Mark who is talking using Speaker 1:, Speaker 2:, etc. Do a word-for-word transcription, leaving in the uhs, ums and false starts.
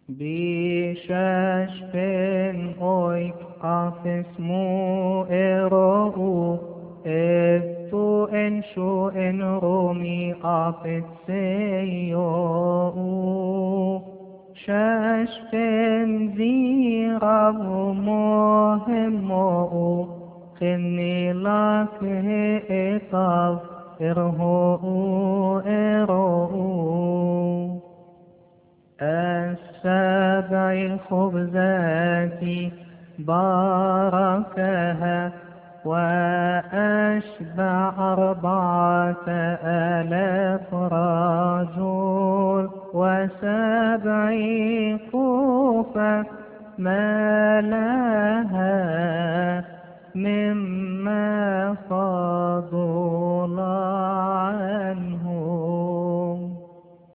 Speaker 1: بشش بن اويك قافس مو إرؤو إفتو إن شو إن رومي قافت سيئو شش بن زيرا ومهمو خني لك إطاف إرهو إرؤو السبع خبزات باركها وأشبع أربعة آلاف رجل وسبع كوفة ما لها مما فضل